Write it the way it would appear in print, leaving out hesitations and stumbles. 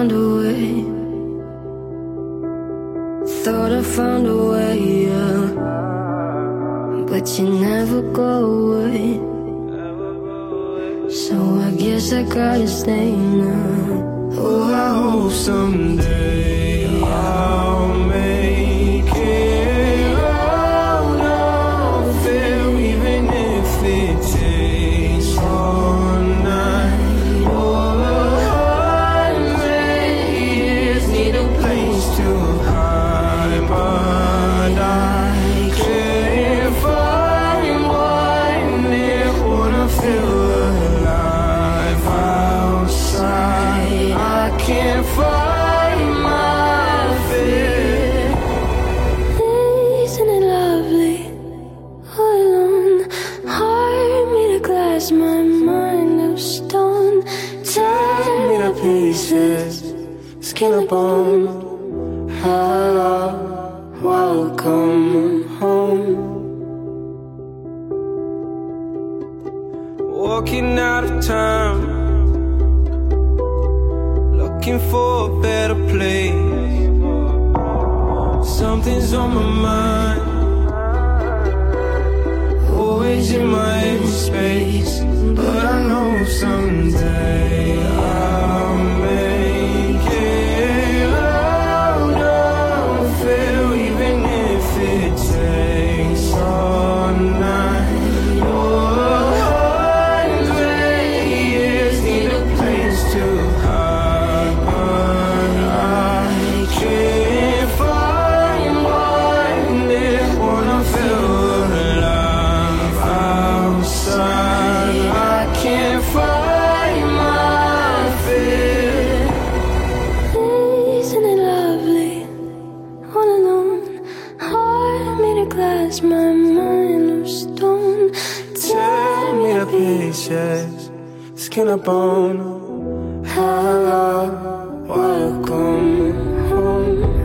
found a way. Thought I found a way, yeah. But you never go away. So I guess I gotta stay now. Oh, I hope someday I'll make it out of there, even if it takes all night or 100 years. Need a place to hide, but I can't find one that wanna feel alive outside. I can't find my fear. Isn't it lovely? All alone, heart made of glass, my mind of stone. Tear me to pieces, skin and bone. Hello, welcome home. Walking out of time, looking for a better place. Something's on my mind, always in my empty space. But I know someday I'll make it out of here, even if it takes all night or 100 years. Need a place to hide, but I can't find one that wanna feel alive outside. I can't find my fear. Isn't it lovely? All alone, heart made of glass, my mind of stone. Tear me to pieces, skin and bone. Hello, welcome home.